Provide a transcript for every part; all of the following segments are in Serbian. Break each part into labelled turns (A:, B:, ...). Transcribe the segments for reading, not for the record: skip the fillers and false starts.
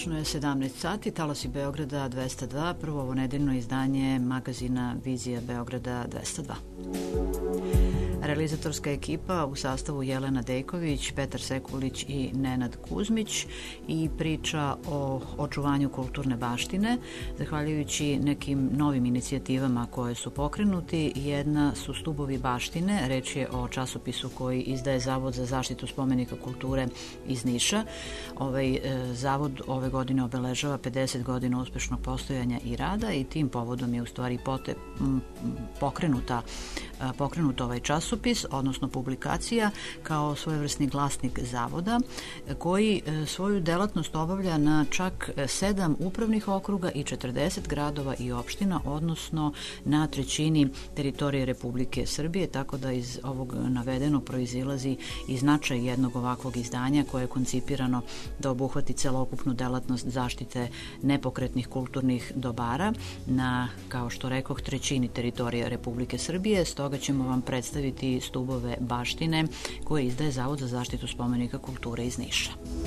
A: Tačno je 17 sati, Talasi Beograda 202, prvo ovo nedeljno izdanje magazina Vizija Beograda 202. Realizatorska ekipa u sastavu Jelena Dejković, Petar Sekulić i Nenad Kuzmić i priča o očuvanju kulturne baštine. Zahvaljujući nekim novim inicijativama koje su pokrenuti, jedna su Stubovi baštine, reč je o časopisu koji izdaje Zavod za zaštitu spomenika kulture iz Niša. Ovaj zavod ove godine obeležava 50 godina uspešnog postojanja i rada i tim povodom je u stvari pokrenut ovaj časopis, odnosno publikacija, kao svojevrsni glasnik zavoda, koji svoju delatnost obavlja na čak 7 upravnih okruga i 40 gradova i opština, odnosno na trećini teritorije Republike Srbije, tako da iz ovog navedenog proizilazi i značaj jednog ovakvog izdanja koje je koncipirano da obuhvati celokupnu delatnost zaštite nepokretnih kulturnih dobara na, kao što rekoh, trećini teritorije Republike Srbije. Stoga ćemo vam predstaviti Stubove baštine koje izdaje Zavod za zaštitu spomenika kulture iz Niša.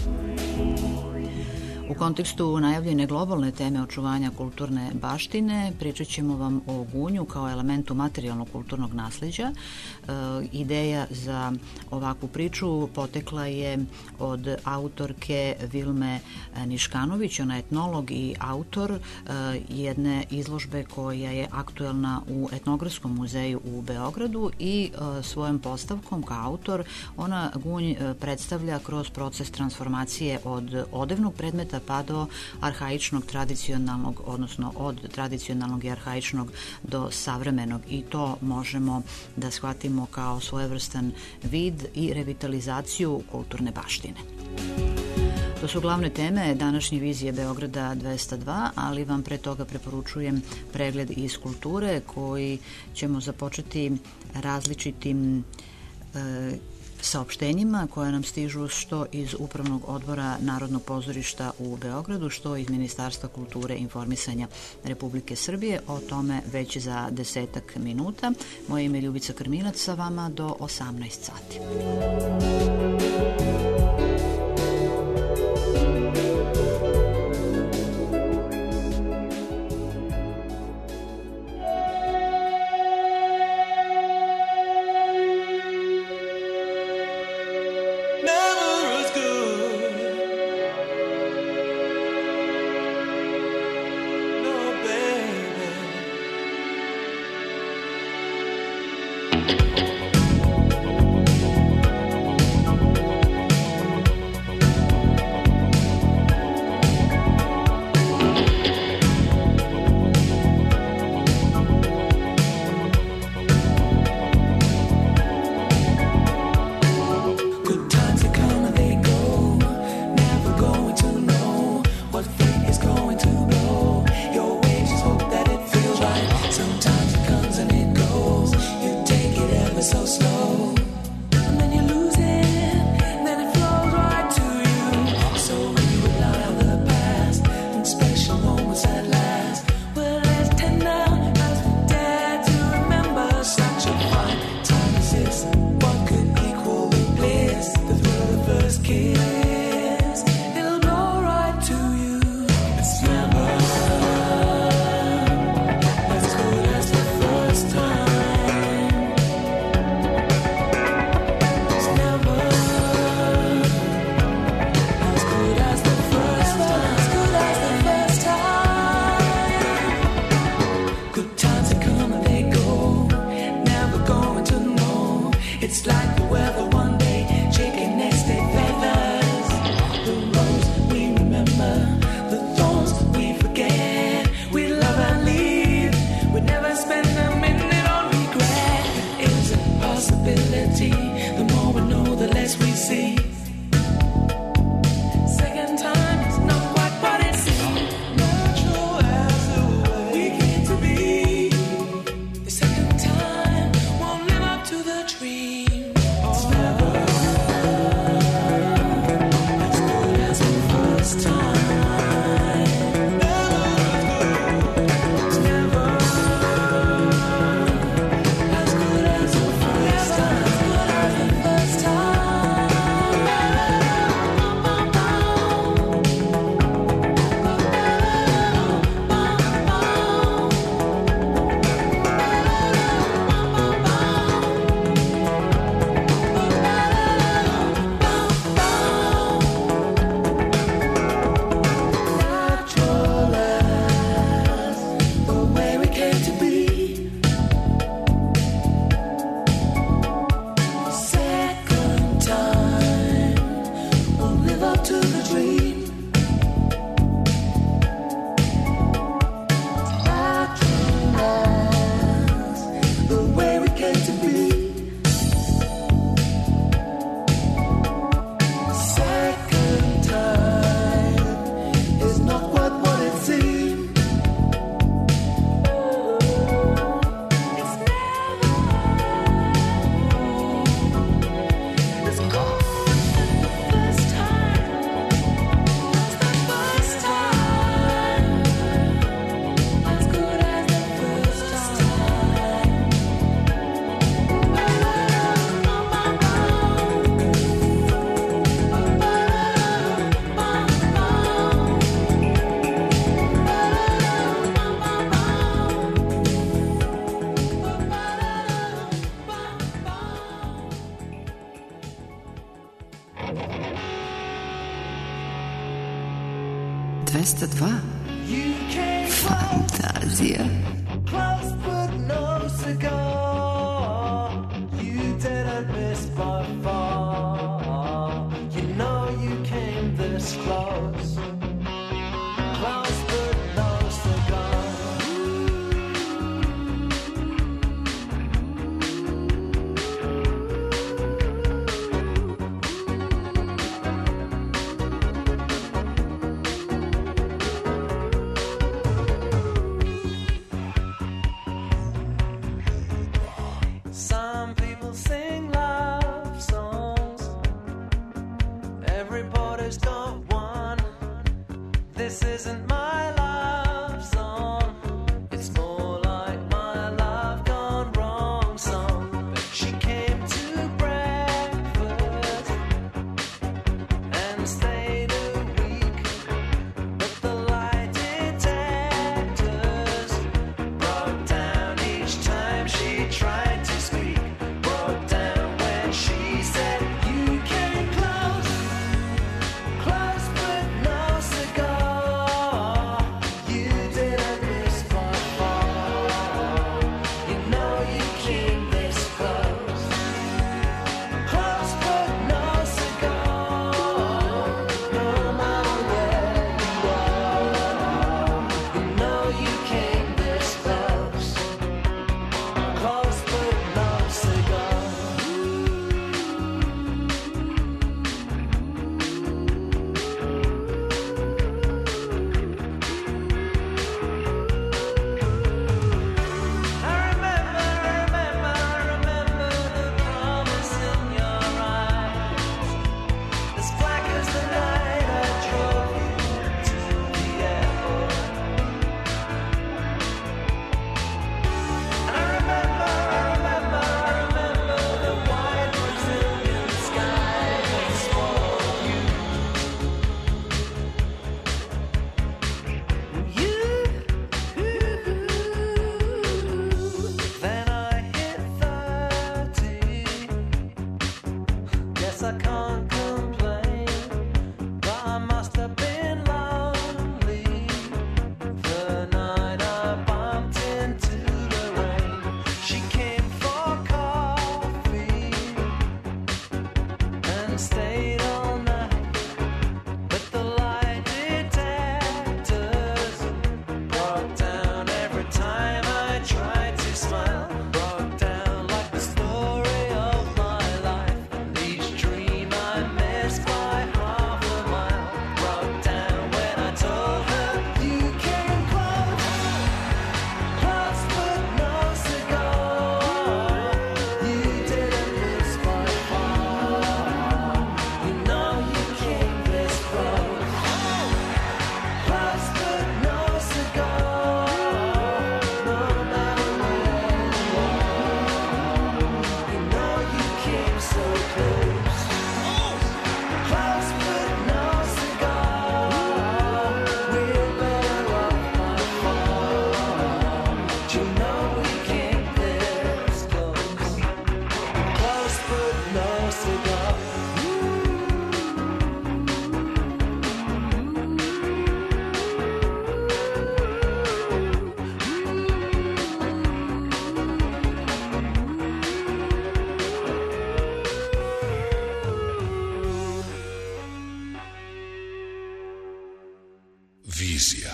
A: U kontekstu najavljene globalne teme očuvanja kulturne baštine pričat ćemo vam o gunju kao elementu materijalnog kulturnog nasleđa. Ideja za ovakvu priču potekla je od autorke Vilme Niškanović, ona je etnolog i autor jedne izložbe koja je aktuelna u Etnografskom muzeju u Beogradu i svojom postavkom kao autor ona gunj predstavlja kroz proces transformacije od odevnog predmeta pa do arhaičnog, tradicionalnog, odnosno od tradicionalnog i arhaičnog do savremenog, i to možemo da shvatimo kao svojevrstan vid i revitalizaciju kulturne baštine. To su glavne teme današnje Vizije Beograda 202, ali vam pre toga preporučujem pregled iz kulture koji ćemo započeti različitim saopštenjima koja nam stižu što iz Upravnog odbora Narodnog pozorišta u Beogradu, što iz Ministarstva kulture i informisanja Republike Srbije. O tome već za 10 minuta. Moje ime je Ljubica Krminac, sa vama do 18 sati.
B: 202. Fantazija.
C: Vizija.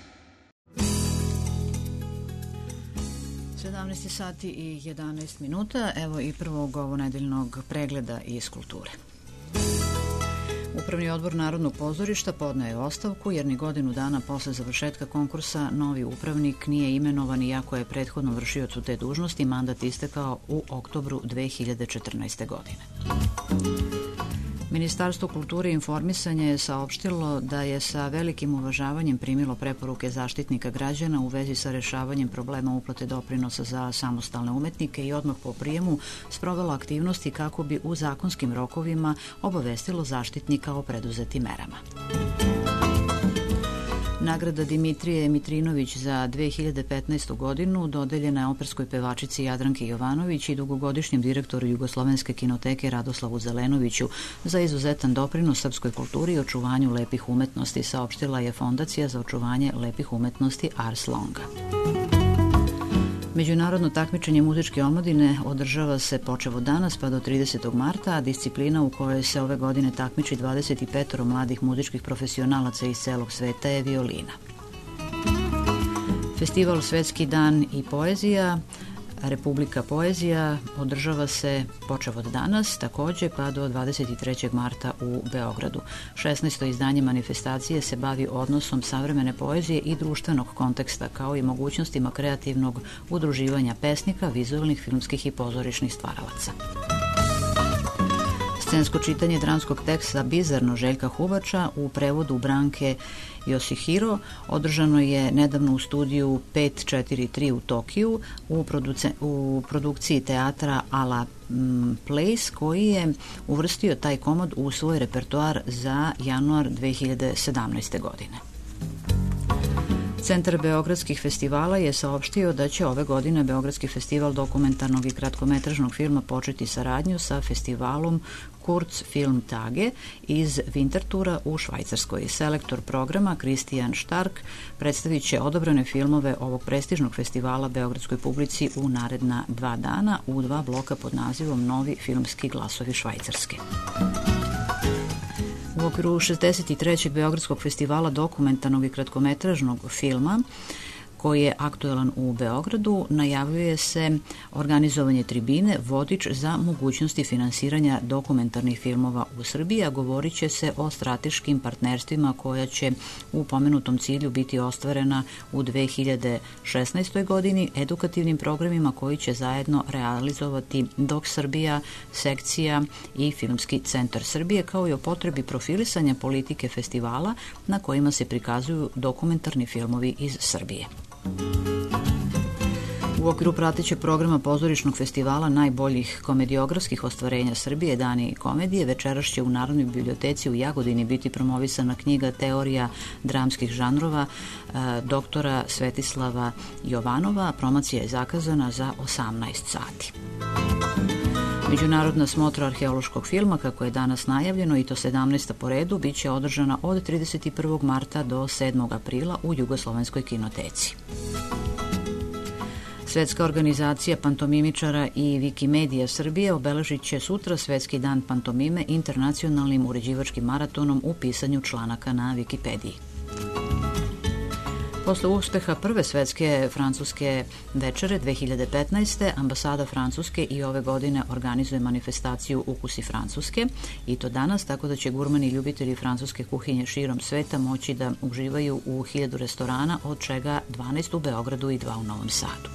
A: 17 sati i 11 minuta, evo i prvog ovonedeljnog pregleda iz kulture. Upravni odbor Narodnog pozorišta podneo je ostavku jer ni godinu dana posle završetka konkursa novi upravnik nije imenovan, iako je prethodno vršiocu te dužnosti mandat istekao u oktobru 2014. godine. Ministarstvo kulture i informisanja je saopštilo da je sa velikim uvažavanjem primilo preporuke Zaštitnika građana u vezi sa rešavanjem problema uplate doprinosa za samostalne umetnike i odmah po prijemu sprovelo aktivnosti kako bi u zakonskim rokovima obavestilo Zaštitnika o preduzetim merama. Nagrada Dimitrije Mitrinović za 2015. godinu dodeljena je operskoj pevačici Jadranki Jovanović i dugogodišnjem direktoru Jugoslovenske kinoteke Radoslavu Zelenoviću za izuzetan doprinos srpskoj kulturi i očuvanju lepih umetnosti, saopštila je Fondacija za očuvanje lepih umetnosti Ars Longa. Međunarodno takmičenje muzičke omladine održava se počev od danas pa do 30. marta, a disciplina u kojoj se ove godine takmiči 25 mladih muzičkih profesionalaca iz celog sveta je violina. Festival Svetski dan i poezija, Republika poezija, održava se počev od danas, takođe pa do 23. marta u Beogradu. 16. izdanje manifestacije se bavi odnosom savremene poezije i društvenog konteksta, kao i mogućnostima kreativnog udruživanja pesnika, vizualnih, filmskih i pozorišnih stvaralaca. Scensko čitanje dramskog teksta Bizarno Željka Huvača u prevodu Branke Yoshihiro održano je nedavno u studiju 543 u Tokiju u produkciji teatra Ala Place, koji je uvrstio taj komad u svoj repertoar za januar 2017. godine. Centar beogradskih festivala je saopštio da će ove godine Beogradski festival dokumentarnog i kratkometražnog filma početi saradnju sa festivalom Kurzfilm Tage iz Winterthura u Švajcarskoj. Selektor programa Kristijan Štark predstavit će odabrane filmove ovog prestižnog festivala beogradskoj publici u naredna 2 dana u 2 bloka pod nazivom Novi filmski glasovi Švajcarske. U okviru 63. Beogradskog festivala dokumentarnog i kratkometražnog filma, koji je aktuelan u Beogradu, najavljuje se organizovanje tribine Vodič za mogućnosti finansiranja dokumentarnih filmova u Srbiji, a govorit će se o strateškim partnerstvima koja će u pomenutom cilju biti ostvarena u 2016. godini, edukativnim programima koji će zajedno realizovati Dok Srbija, sekcija i Filmski centar Srbije, kao i o potrebi profilisanja politike festivala na kojima se prikazuju dokumentarni filmovi iz Srbije. U okviru pratećeg programa pozorišnog festivala najboljih komediografskih ostvarenja Srbije, Dani komedije, večeras će u Narodnoj biblioteci u Jagodini biti promovisana knjiga Teorija dramskih žanrova doktora Svetislava Jovanova. Promocija je zakazana za 18 sati. Međunarodna smotra arheološkog filma, kako je danas najavljeno, i to 17. po redu, bit će održana od 31. marta do 7. aprila u Jugoslovenskoj kinoteci. Svetska organizacija pantomimičara i Wikimedija Srbije obeležit će sutra Svetski dan pantomime internacionalnim uređivačkim maratonom u pisanju članaka na Wikipediji. Posle uspeha prve svetske francuske večere 2015. ambasada Francuske i ove godine organizuje manifestaciju Ukusi Francuske, i to danas, tako da će gurmani i ljubitelji francuske kuhinje širom sveta moći da uživaju u 1000 restorana, od čega 12 u Beogradu i 2 u Novom Sadu.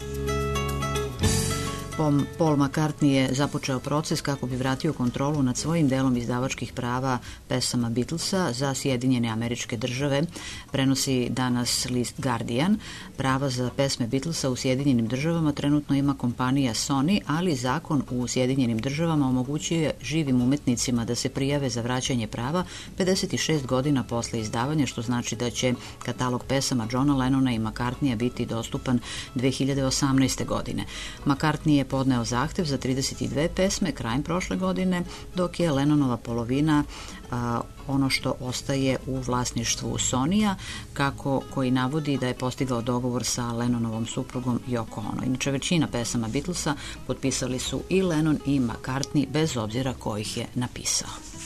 A: Paul McCartney je započeo proces kako bi vratio kontrolu nad svojim delom izdavačkih prava pesama Beatlesa za Sjedinjene Američke Države, prenosi danas list Guardian. Prava za pesme Beatlesa u Sjedinjenim Državama trenutno ima kompanija Sony, ali zakon u Sjedinjenim Državama omogućuje živim umetnicima da se prijave za vraćanje prava 56 godina posle izdavanja, što znači da će katalog pesama Johna Lennona i McCartneya biti dostupan 2018. godine. McCartney je podneo zahtev za 32 pesme krajem prošle godine, dok je Lennonova polovina ono što ostaje u vlasništvu Sonija, koji navodi da je postigao dogovor sa Lennonovom suprugom Yoko Ono. Inače, većina pesama Beatlesa potpisali su i Lennon i McCartney, bez obzira ko ih je napisao.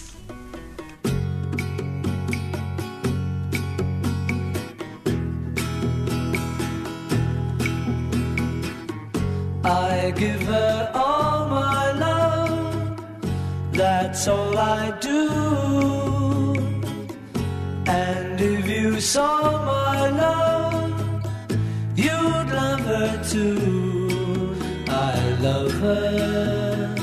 B: I give her all my love, that's all I do. And if you saw my love, you'd love her too. I love her.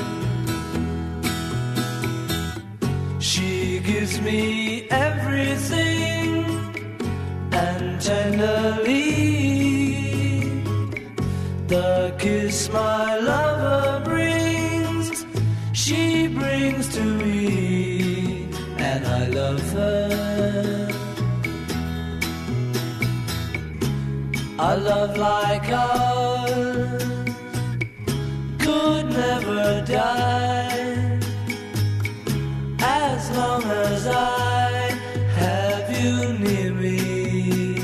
B: She gives me everything, and tenderly the kiss my lover brings, she brings to me, and I love her. A love like ours could never die, as long as I have you near me.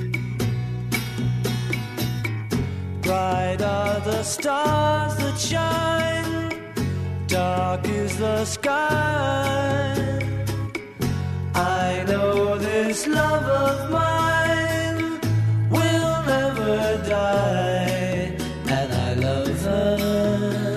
B: Bright are the stars that shine, dark is the sky. I know this love of mine will never die, and I love her.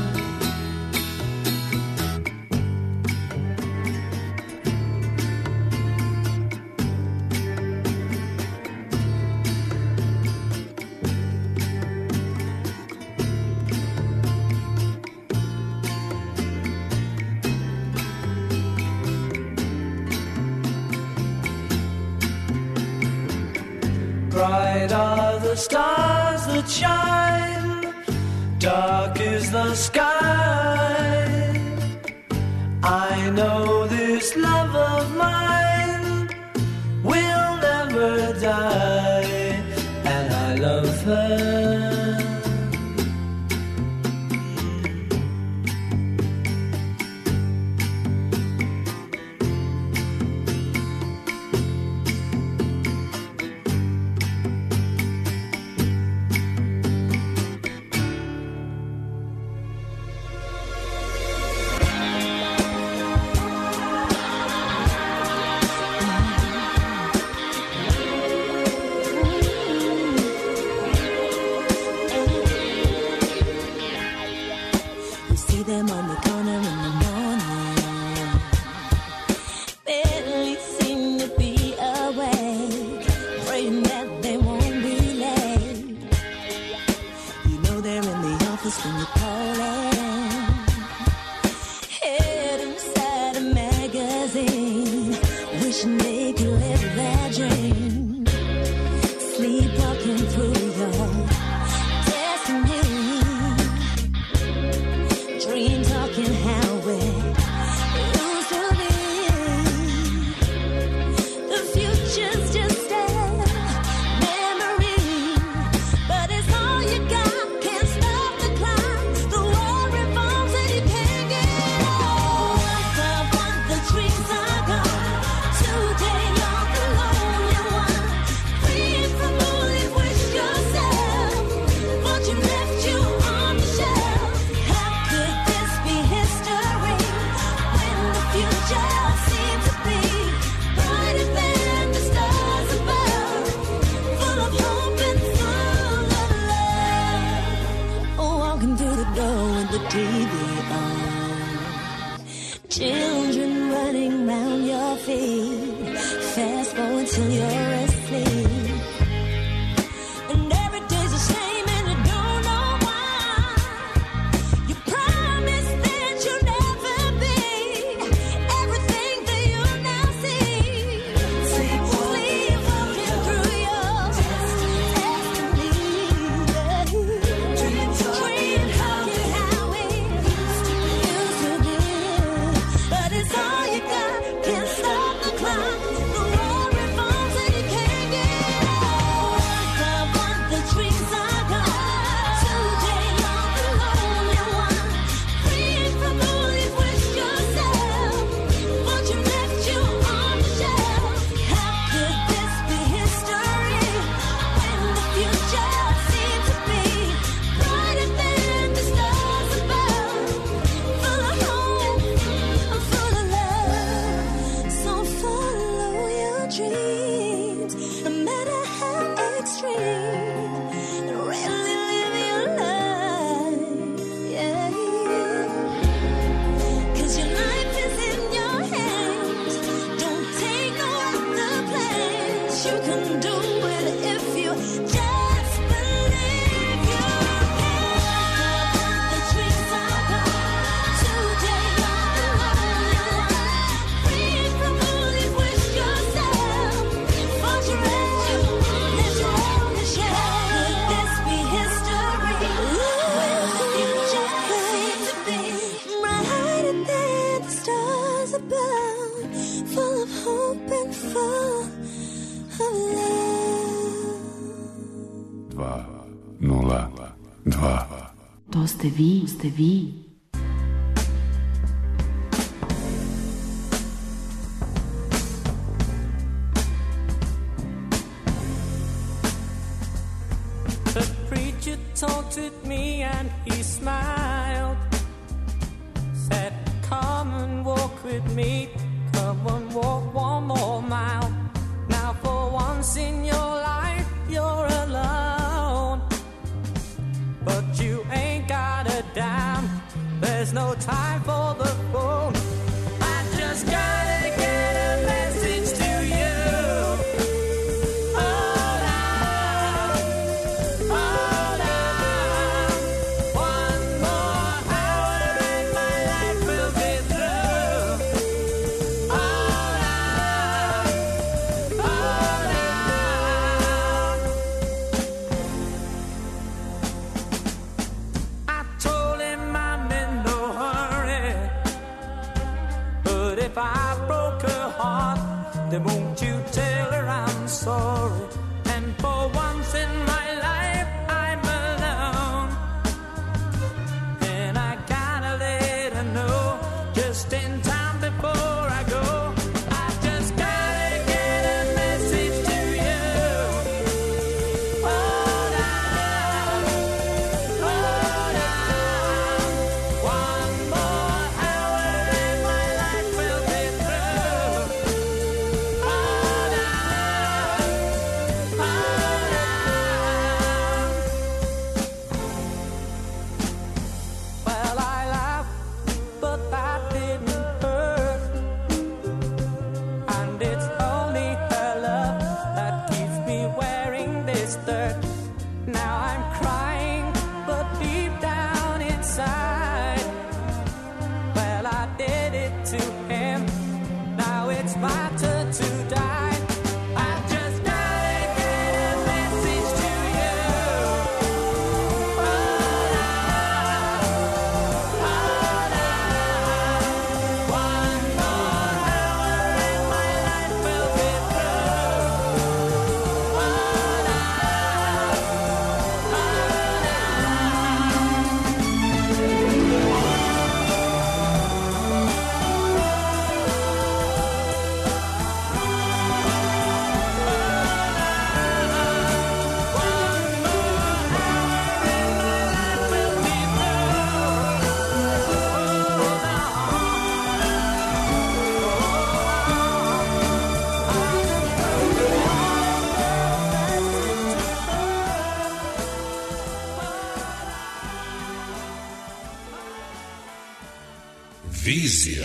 B: Bright are the stars that shine, dark is the sky. I know this love of mine will never die, and I love her.
C: But it's all you got, can't stop the clock. The war revolves and you 002.
D: To ste vi.
B: The preacher talked with me and he smiled, said, come and walk with me, come and walk one more mile. Now for once in your life you're alone, but you ain't got a dime, there's no time for the phone. I just gotta get a message to you. Hold on, hold on. One more hour and my life will be through. Hold on, hold on. I told him I'm in no hurry, but if I broke her heart, then won't you tell her I'm sorry? And for once in my life I'm alone, and I gotta let her know just in time before I go. I just gotta get a message to you. Hold on, hold on. One more hour and my life will be through. Hold on, hold on. Well, I laughed, but that didn't hurt. And it's only her love that keeps me wearing this dirt. Now I'm crying, but deep down inside, well, I did it to him. Now it's my turn to die. I just gotta get a message to you. Hold on, hold on. One more hour and my life will be through. Hold on,
C: Vizija.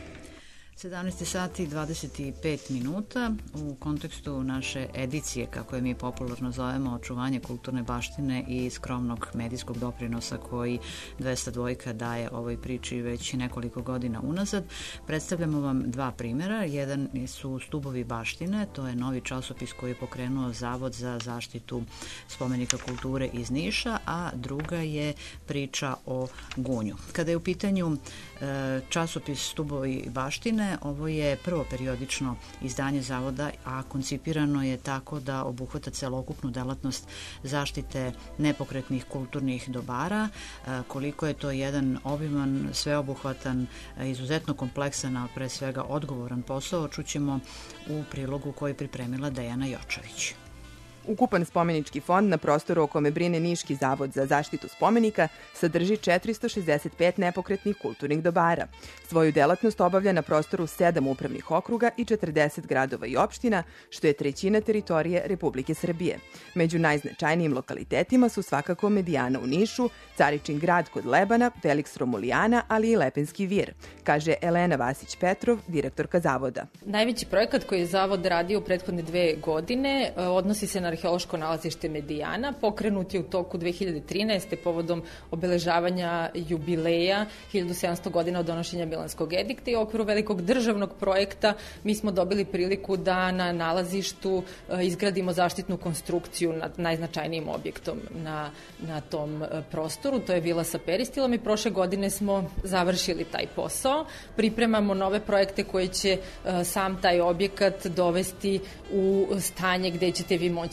A: 17 sati i 25 minuta. U kontekstu naše edicije, kako je mi popularno zovemo, očuvanje kulturne baštine i skromnog medijskog doprinosa koji 202 daje ovoj priči već nekoliko godina unazad, predstavljamo vam dva primjera. Jedan su Stubovi baštine, to je novi časopis koji je pokrenuo Zavod za zaštitu spomenika kulture iz Niša, a druga je priča o Gunju. Kada je u pitanju časopis Stubovi baštine, ovo je prvo periodično izdanje Zavoda, a koncipirano je tako da obuhvata celokupnu delatnost zaštite nepokretnih kulturnih dobara. Koliko je to jedan obiman, sveobuhvatan, izuzetno kompleksan, a pre svega odgovoran posao, čućemo u prilogu koji pripremila Dejana Jočević.
E: Ukupan spomenički fond na prostoru o kome brine Niški zavod za zaštitu spomenika sadrži 465 nepokretnih kulturnih dobara. Svoju delatnost obavlja na prostoru 7 upravnih okruga i 40 gradova i opština, što je trećina teritorije Republike Srbije. Među najznačajnijim lokalitetima su svakako Medijana u Nišu, Caričin grad kod Lebana, Feliks Romulijana, ali i Lepenski vir, kaže Elena Vasić-Petrov, direktorka Zavoda.
F: Najveći projekat koji je Zavod radio u prethodne 2 godine odnosi se na arheološko nalazište Medijana. Pokrenut je u toku 2013. povodom obeležavanja jubileja 1700 godina od donošenja Milanskog edikta i u okviru velikog državnog projekta mi smo dobili priliku da na nalazištu izgradimo zaštitnu konstrukciju nad najznačajnijim objektom na tom prostoru. To je vila sa peristilom i prošle godine smo završili taj posao. Pripremamo nove projekte koje će sam taj objekat dovesti u stanje gde ćete vi moći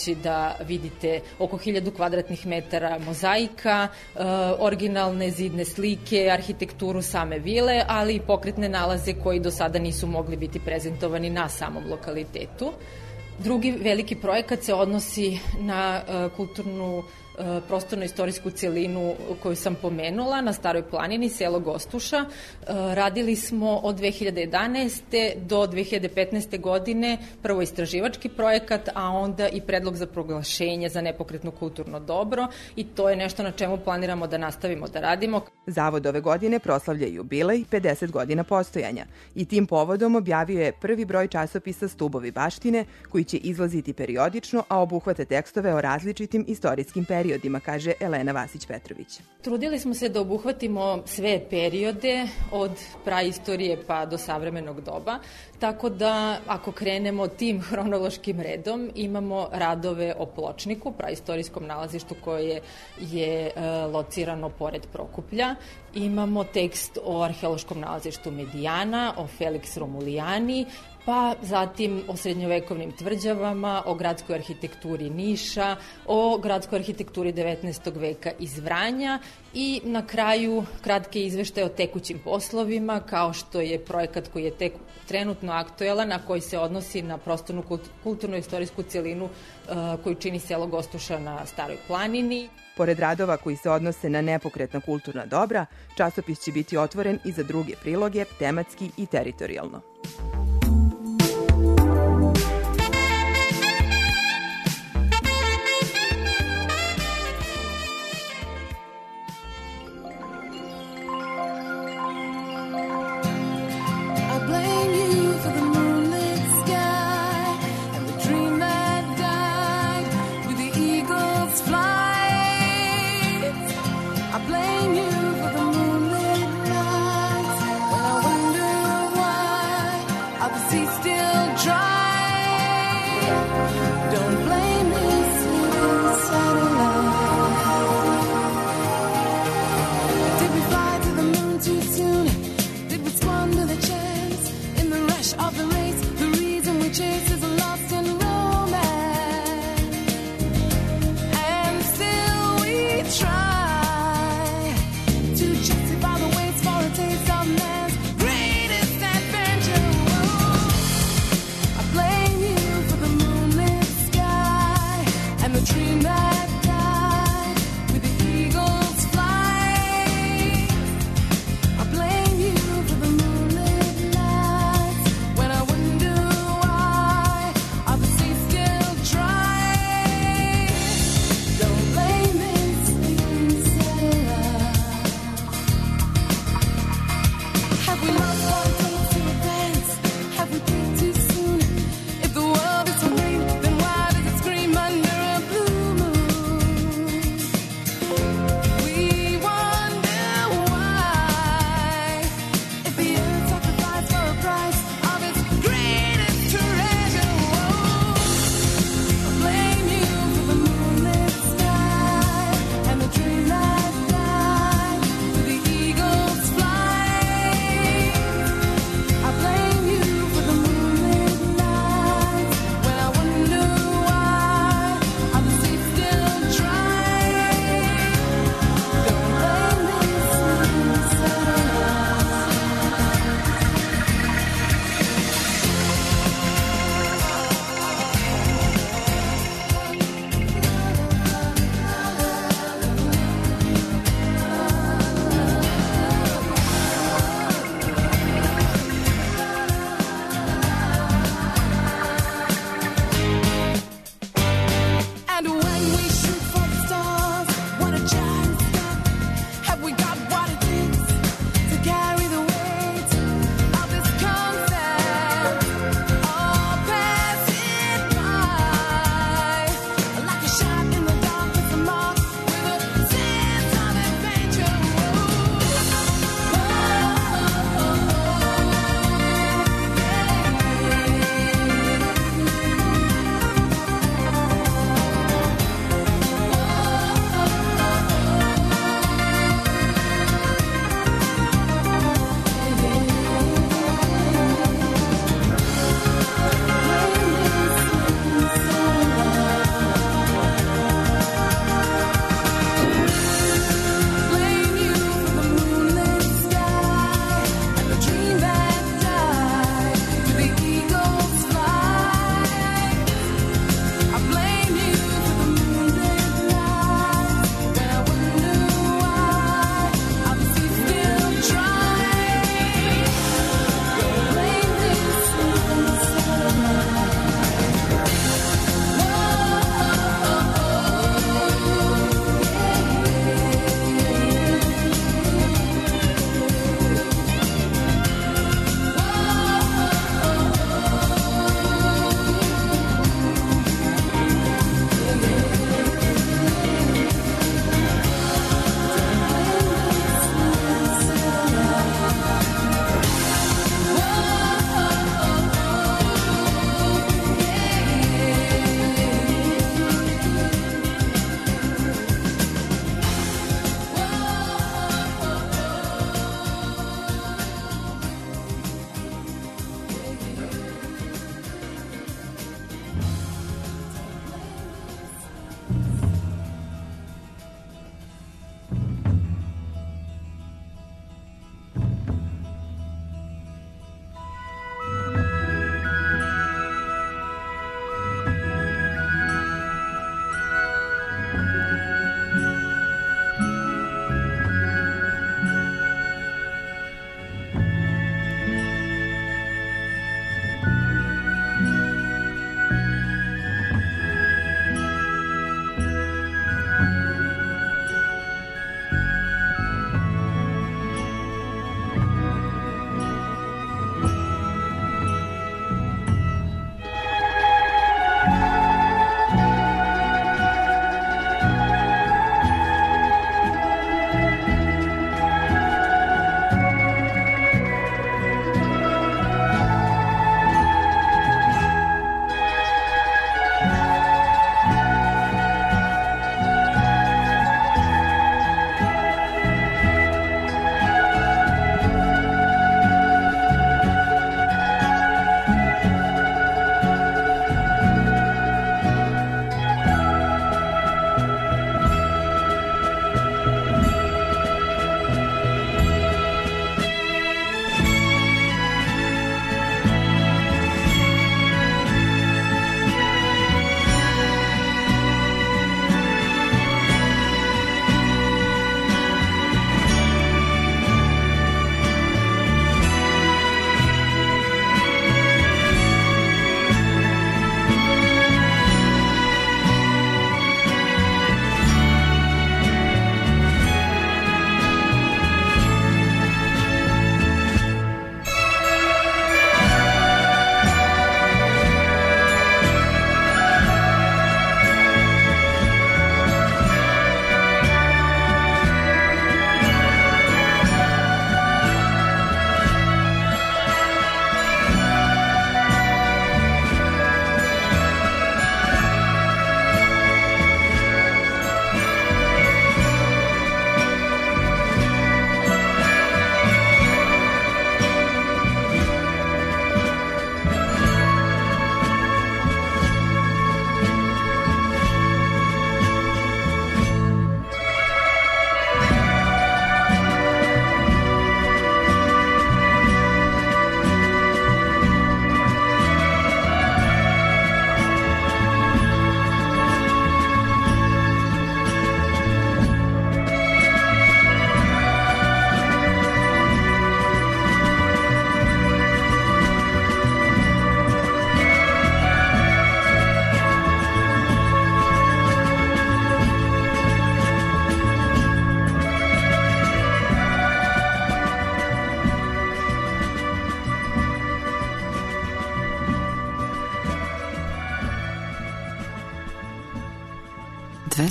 F: moći da vidite oko 1000 kvadratnih metara mozaika, originalne zidne slike, arhitekturu same vile, ali i pokretne nalaze koji do sada nisu mogli biti prezentovani na samom lokalitetu. Drugi veliki projekat se odnosi na kulturnu prostorno-istorijsku celinu koju sam pomenula na Staroj planini, selo Gostuša. Radili smo od 2011. do 2015. godine prvo istraživački projekat, a onda i predlog za proglašenje za nepokretno kulturno dobro i to je nešto na čemu planiramo da nastavimo da radimo.
E: Zavod ove godine proslavlja jubilej 50 godina postojanja i tim povodom objavio je prvi broj časopisa Stubovi baštine koji će izlaziti periodično, a obuhvata tekstove o različitim istorijskim periodima, kaže Elena Vasić-Petrović.
F: Trudili smo se da obuhvatimo sve periode od praistorije pa do savremenog doba, tako da ako krenemo tim hronološkim redom imamo radove o Pločniku, praistorijskom nalazištu koje je locirano pored Prokuplja, imamo tekst o arheološkom nalazištu Medijana, o Felix Romulijani, pa zatim o srednjovekovnim tvrđavama, o gradskoj arhitekturi Niša, o gradskoj arhitekturi 19. veka iz Vranja i na kraju kratke izveštaje o tekućim poslovima, kao što je projekat koji je tek trenutno aktuelan, a koji se odnosi na prostornu kulturno-istorijsku celinu koju čini selo Gostuša na Staroj planini.
E: Pored radova koji se odnose na nepokretna kulturna dobra, časopis će biti otvoren i za druge priloge, tematski i teritorijalno.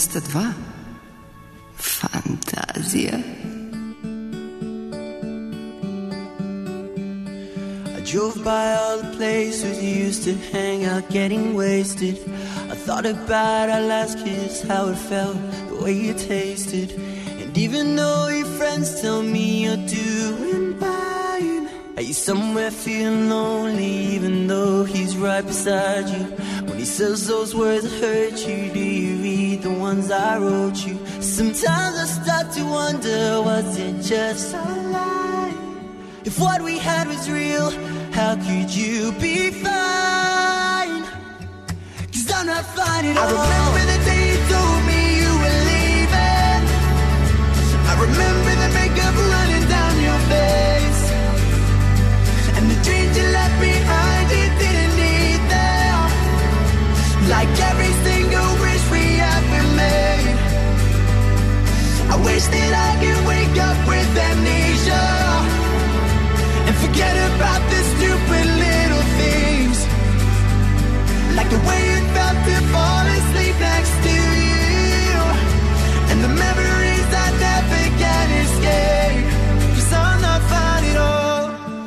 D: 202. Fantazija.
G: Drove by all the places you used to hang out getting wasted. I thought about our last kiss, how it felt, the way you tasted. And even though your friends tell me you're doing fine, are you somewhere feeling lonely even though he's right beside you? When he says those words that hurt you, do you read the ones I wrote you? Sometimes I start to wonder, was it just a lie? If what we had was real, how could you be fine? 'Cause I'm not fine at all. I remember the day you told me you were leaving. I remember the makeup running down your face, and the dreams you left behind you didn't need them. Like every single wish we ever made. I wish that I could wake up with amnesia and forget about the stupid little things, like the way it felt to fall asleep next to you, and the memories I never can escape, 'cause I'm not fine at all.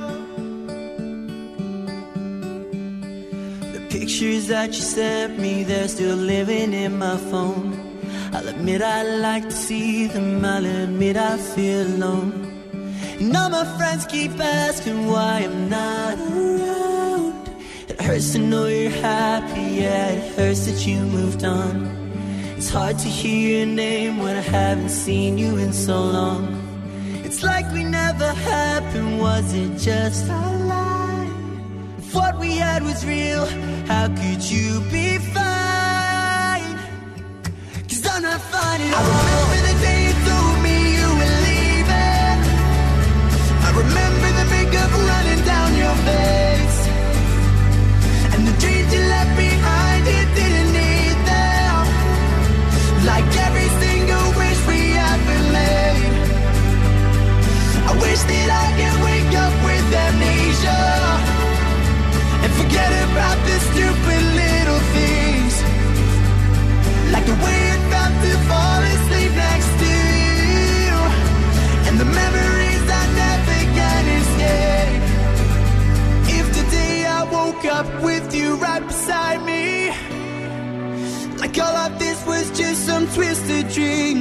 G: The pictures that you sent me, they're still living in my phone. I'll admit I like to see them, I'll admit I feel alone. And all my friends keep asking why I'm not around. It hurts to know you're happy, yeah, it hurts that you moved on. It's hard to hear your name when I haven't seen you in so long. It's like we never happened, was it just a lie? If what we had was real, how could you be fine? 'Cause I'm not fine at all. I remember the day you told me you were leaving. I remember the makeup running down your face, and the dreams you left behind, you didn't need them. Like every single wish we ever made. I wish that I could wake up with amnesia and forget about the stupid little things, like the way it felt to fall asleep next to you, and the memories I never can escape. If today I woke up with you right beside me, like all of this was just some twisted dream,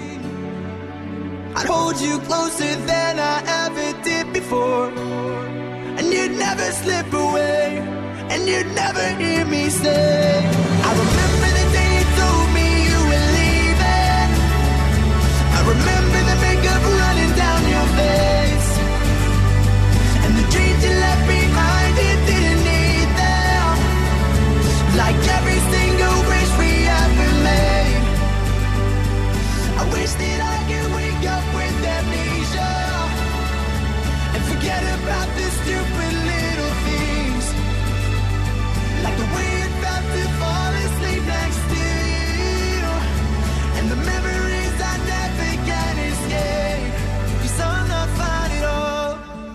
G: I'd hold you closer than I ever did before, and you'd never slip away, and you'd never hear me say, I remember the day you told me you were leaving. I remember the makeup running down your face, and the dreams you left behind, you didn't need them. Like every single wish we ever made. I wish that I could wake up with amnesia and forget about the stupid little things, like the way it felt to fall asleep next to you, and the memories I never can escape, 'cause I'm not fine at all.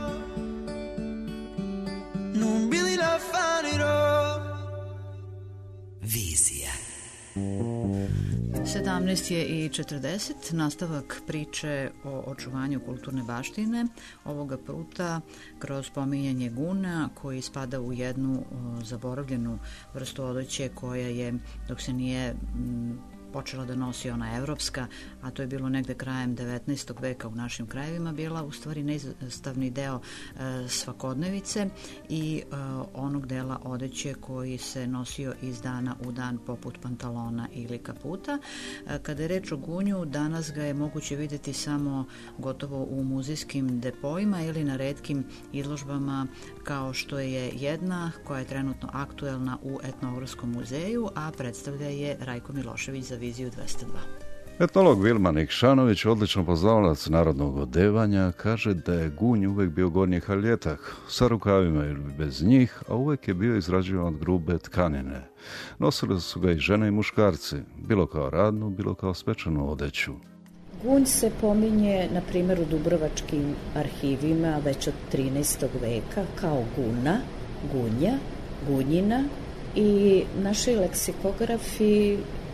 G: No, I'm really not fine at all.
C: Vizija.
A: 17:40, nastavak priče o očuvanju kulturne baštine, ovoga puta kroz pominjanje guna, koji spada u jednu zaboravljenu vrstu odeće koja je, dok se nije počela da nosi ona evropska, a to je bilo negde krajem 19. veka u našim krajevima, bila u stvari neizostavni deo svakodnevice i onog dela odeće koji se nosio iz dana u dan, poput pantalona ili kaputa. Kada je reč o gunju, danas ga je moguće videti samo gotovo u muzejskim depoima ili na retkim izložbama, kao što je jedna koja je trenutno aktuelna u Etnografskom muzeju, a predstavlja je Rajko Milošević za Viziju 202.
H: Etnolog Vilma Nikšanović, odlično poznavalac narodnog odevanja, kaže da je gunj uvek bio gornji haljetak, sa rukavima ili bez njih, a uvek je bio izrađivan od grube tkanine. Nosili su ga i žene i muškarci, bilo kao radnu, bilo kao svečanu odeću.
I: Gunj se pominje, na primjer, u dubrovačkim arhivima već od 13. veka kao guna, gunja, gunjina, i naši leksikografi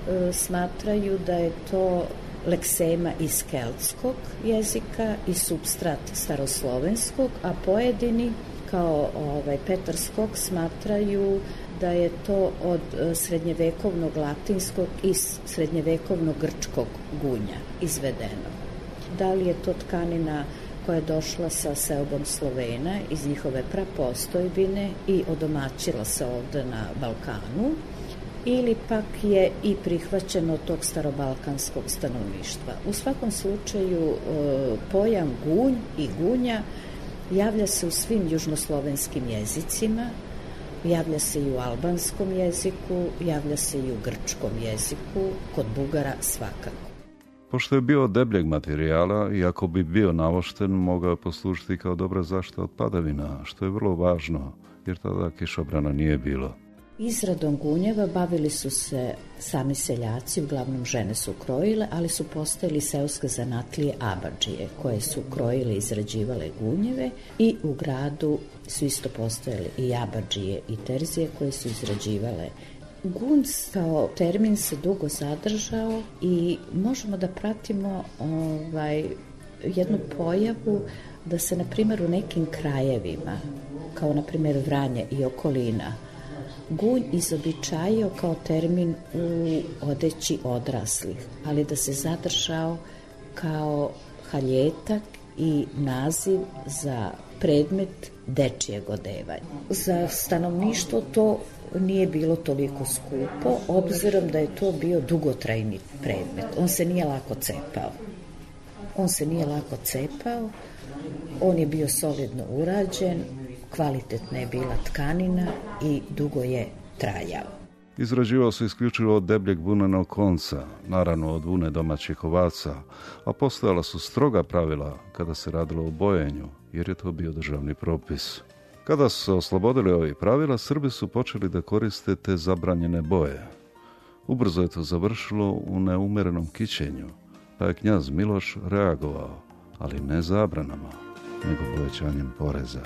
I: smatraju da je to leksema iz keltskog jezika i supstrat staroslovenskog, a pojedini kao Petar Skok smatraju da je to od srednjevekovnog latinskog i srednjevekovnog grčkog gunja izvedeno. Da li je to tkanina koja je došla sa seobom Slovena iz njihove prapostojbine i odomaćila se ovde na Balkanu, ili pak je i prihvaćeno od tog starobalkanskog stanovništva. U svakom slučaju pojam gunj i gunja javlja se u svim južnoslovenskim jezicima, javlja se i u albanskom jeziku, javlja se i u grčkom jeziku, kod Bugara svakako.
H: Pošto je bio od debljeg materijala i ako bi bio navošten, mogao je poslužiti kao dobra zaštita od padavina, što je vrlo važno, jer tada kišobrana nije bilo.
I: Izradom gunjeva bavili su se sami seljaci, uglavnom žene su krojile, ali su postojali seoske zanatlije abadžije koje su krojile i izrađivale gunjeve i u gradu su isto postojale i abadžije i terzije koje su izrađivale. Gunj kao termin se dugo zadržao i možemo da pratimo jednu pojavu da se, na primjer, u nekim krajevima, kao na primjer Vranje i okolina, gunj izobičajio kao termin u odeći odraslih, ali da se zadržao kao haljetak i naziv za predmet dečijeg odevanja. Za stanovništvo to nije bilo toliko skupo, obzirom da je to bio dugotrajni predmet. On se nije lako cepao, on je bio solidno urađen, kvalitetna je bila tkanina i dugo je trajao.
H: Izrađivao se isključivo od debljeg vunenog konca, naravno od vune domaćih ovaca, a postojala su stroga pravila kada se radilo o bojenju, jer je to bio državni propis. Kada su se oslobodili ovih pravila, Srbi su počeli da koriste te zabranjene boje. Ubrzo je to završilo u neumerenom kićenju, pa je knjaz Miloš reagovao, ali ne zabranama, nego povećanjem poreza.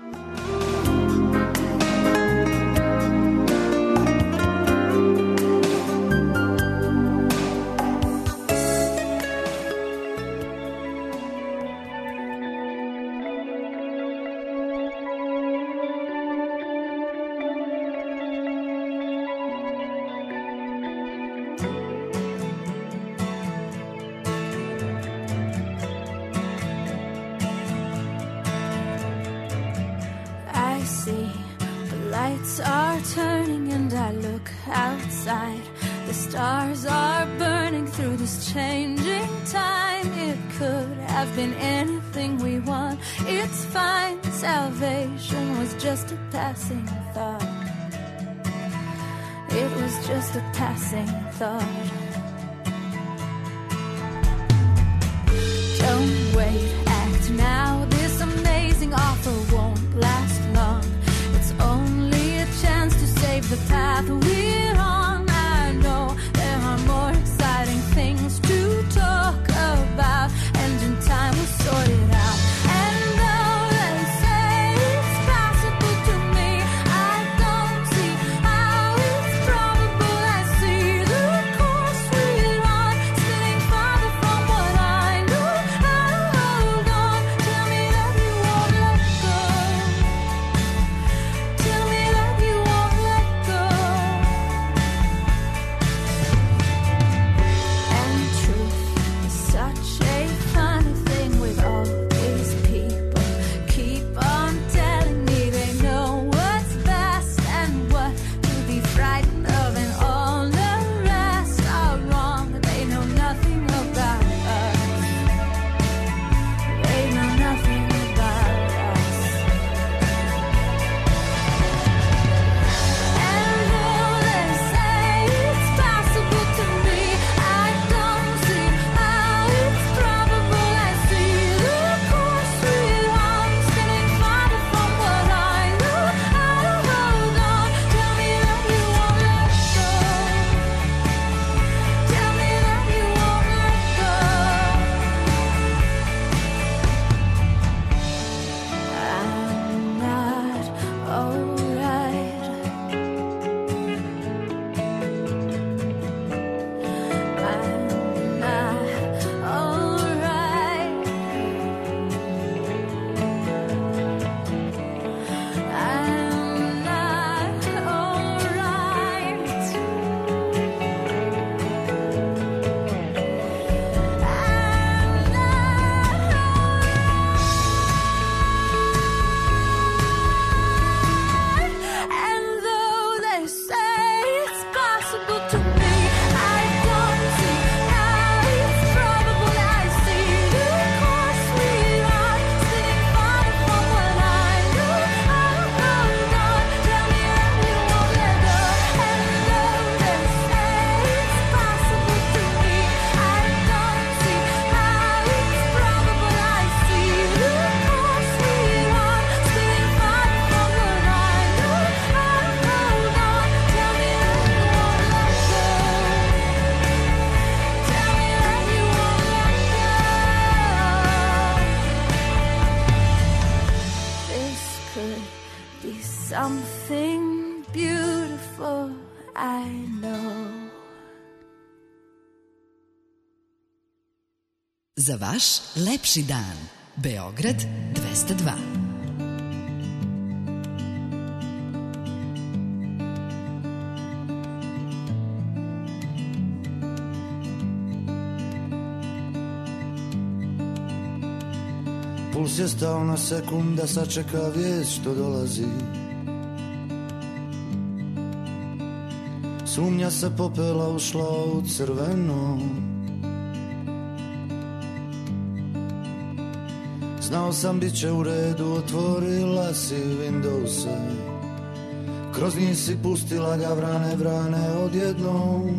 J: Don't wait, act now. This amazing offer won't last long. It's only a chance to save the path we're on. I know there are more exciting things to talk about, and in time we'll sort it out. And though they say it's possible to me, I don't see how it's probable. I see the course we're on, spinning farther from what I knew. How to hold on. Tell me that you won't let go. Tell me that you won't let go.
K: Za vaš lepši dan. Beograd 202.
L: Puls je stao na sekund da sačeka vijest što dolazi. Sumnja se popela ušla u crveno. Znao sam bit će u redu, otvorila si Windowse. Kroz njih si pustila ga vrane odjednom.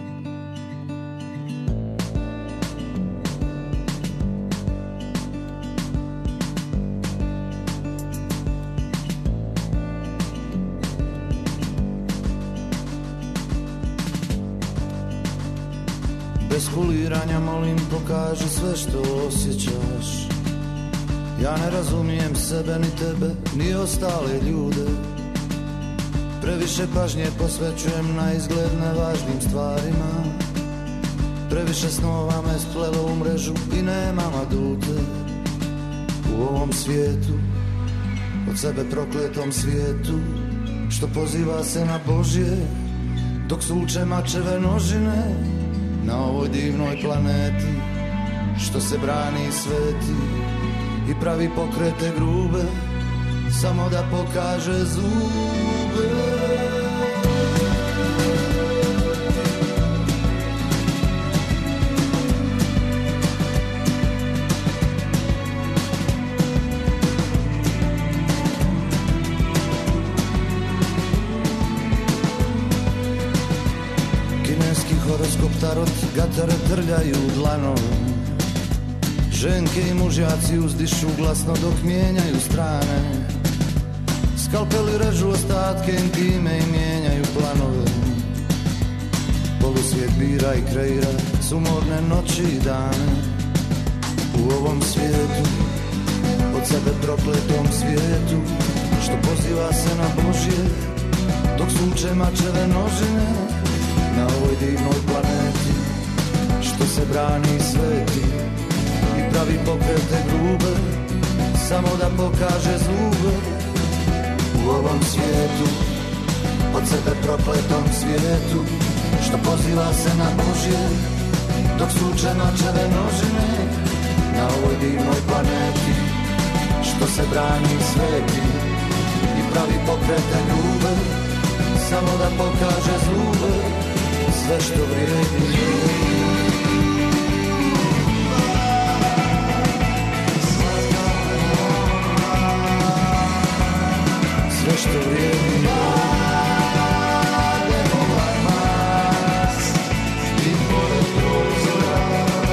L: Bez kuliranja molim pokaži sve što osjećaš. Ja ne razumijem sebe ni tebe ni ostale ljude. Previše pažnje posvećujem na izgled nevažnim stvarima. Previše snova me splelo u mrežu i nemam adute. U ovom svijetu, od sebe prokletom svijetu, što poziva se na Božje, dok suče mačeve nožine. Na ovoj divnoj planeti, što se brani i sveti i pravi pokrete grube, samo da pokaže zube. Horoskop tarot, gatare trljaju dlanom. Ženke i mužjaci uzdišu glasno dok mijenjaju strane. Skalpeli režu ostatke intime i mijenjaju planove. Polusvijet bira i kreira sumorne noći i dane. U ovom svijetu, od sebe prokletom svijetu, što poziva se na Božje, dok suče mačeve nožine. Na ovoj divnoj planeti, što se brani i sveti i pravi pokrete grube, samo da pokaže zube. U ovom svijetu, od sebe prokletom svijetu, što poziva se na Božje, dok suče mačeve nožine. Na ovoj divnoj planeti, što se brani i sveti i pravi pokrete grube, samo da pokaže zube. Sve što vrijedi, sve što vrijedi, i pored prozora,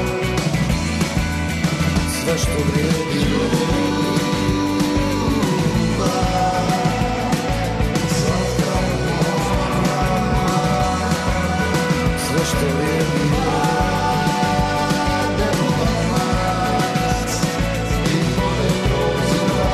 L: sve što vrijedi, što vrijedi, i pored prozora.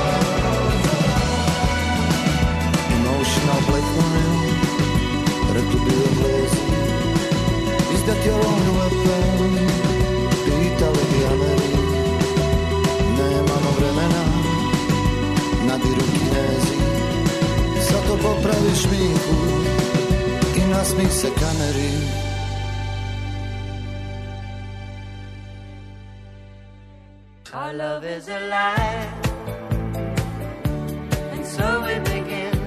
L: Emotional blackmail, rekli bi Englezi, is that your only weapon? Pitali bi Ameri, nemamo vremena, nadiru Kinezi. Zato popravi šminku i nasmih se kameri.
M: Our love is alive, and so we begin,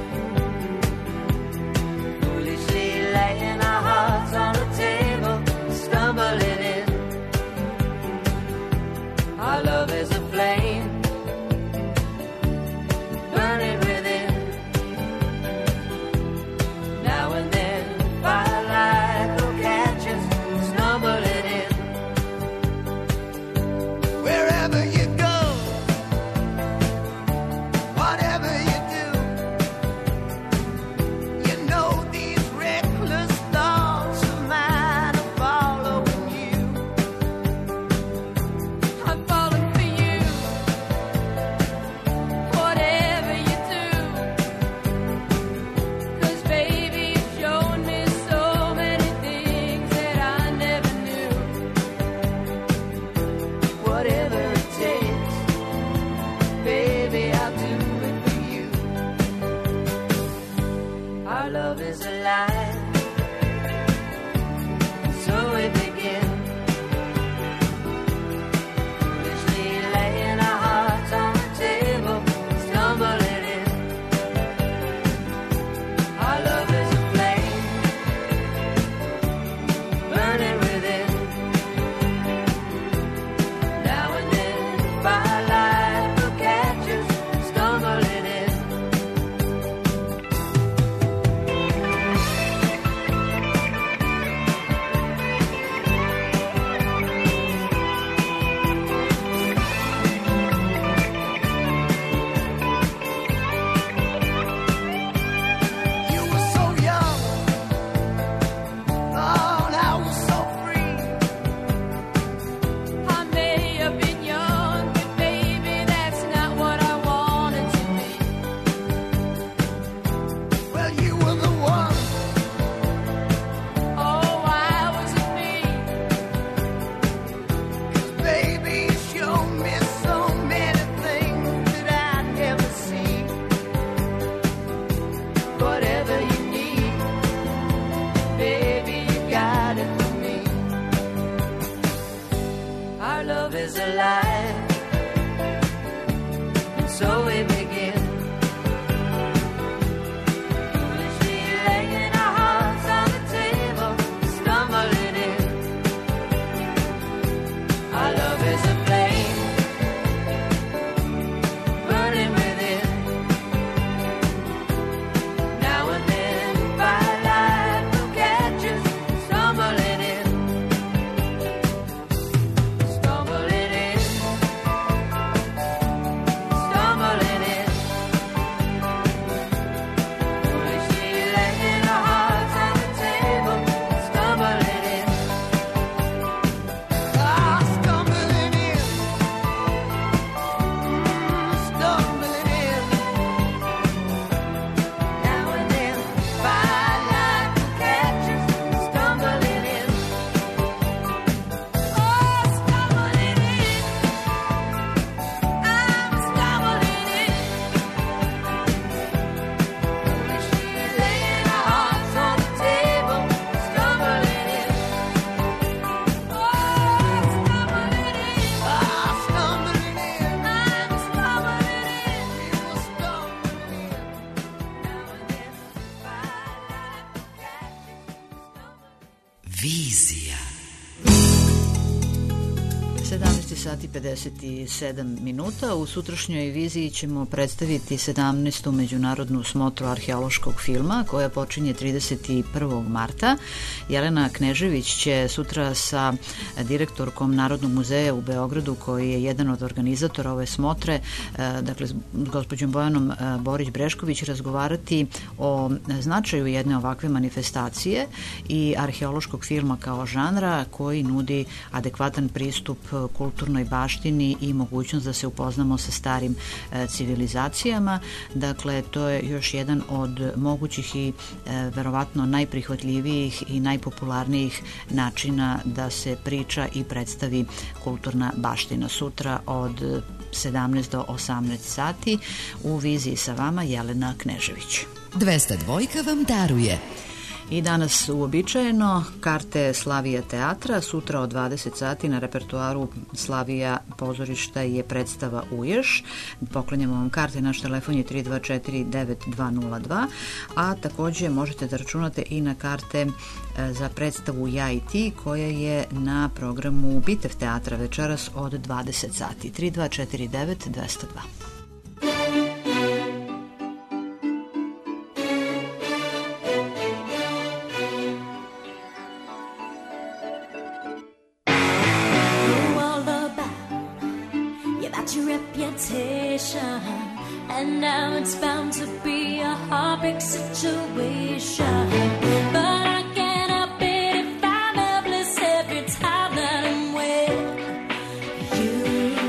M: foolishly laying our hearts on the table, stumbling in. Our love is a flame, burning within. Now and then, firelight will catch us, stumbling in. Wherever you go, whatever you do, you know these reckless thoughts of mine are following you. I've fallen for love is alive. And so we begin. Foolishly laying our hearts on the table, stumbling in. Our love is a flame, burning within. Now and then, firelight will catch us, stumbling in. Stumbling in. Stumbling in. Foolishly laying our hearts on the table, stumbling in. Ah, stumbling in. Stumbling in. Now and then, firelight will catch us, stumbling in. Oh, stumbling in. I'm stumbling in. Foolishly laying our hearts on the table, stumbling in. Oh, stumbling in. Ah, stumbling in. I'm stumbling in. We will stumble in. Now and then, firelight will catch us,
K: Vizija.
A: 17 sati 57 minuta. U sutrašnjoj viziji ćemo predstaviti 17. međunarodnu smotru arheološkog filma koja počinje 31. marta. Jelena Knežević će sutra sa direktorkom Narodnog muzeja u Beogradu, koji je jedan od organizatora ove smotre, dakle s gospođom Bojanom Borić-Brešković, razgovarati o značaju jedne ovakve manifestacije i arheološkog filma kao žanra koji nudi adekvatan pristup kulturnoj baštini i mogućnost da se upoznamo sa starim civilizacijama. Dakle, to je još jedan od mogućih i verovatno najprihvatljivijih i najpopularnijih načina da se priča i predstavi kulturna baština. Sutra od 17 do 18 sati u viziji sa vama Jelena Knežević.
K: 202 vam daruje.
A: I danas uobičajeno karte Slavija teatra. Sutra od 20 sati na repertoaru Slavija pozorišta je predstava Uješ. Poklanjamo vam karte, naš telefon je 324-9202, a takođe možete da računate i na karte za predstavu Ja i ti, koja je na programu Bitev teatra večeras od 20 sati. 324-9202.
J: And now it's bound to be a heartbreak situation. But I can't help it if I'm helpless every time that I'm with you.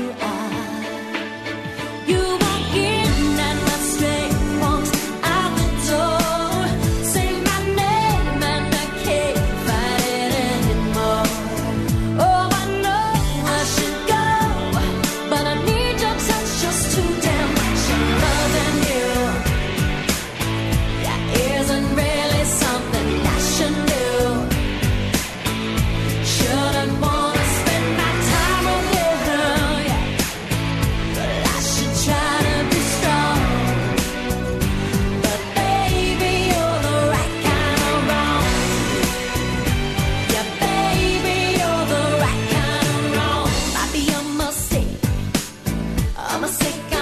J: You walk in and my strength walks out the door. Say my name and I can't fight it anymore. Oh, I know I should go, but I need your touch just to damn much. Loving you, that isn't really something I should do. Shouldn't wanna spend my time with her, yeah. But I should try to be strong. But baby, you're the right kind of wrong. Yeah, baby, you're the right kind of wrong. Might be a mistake,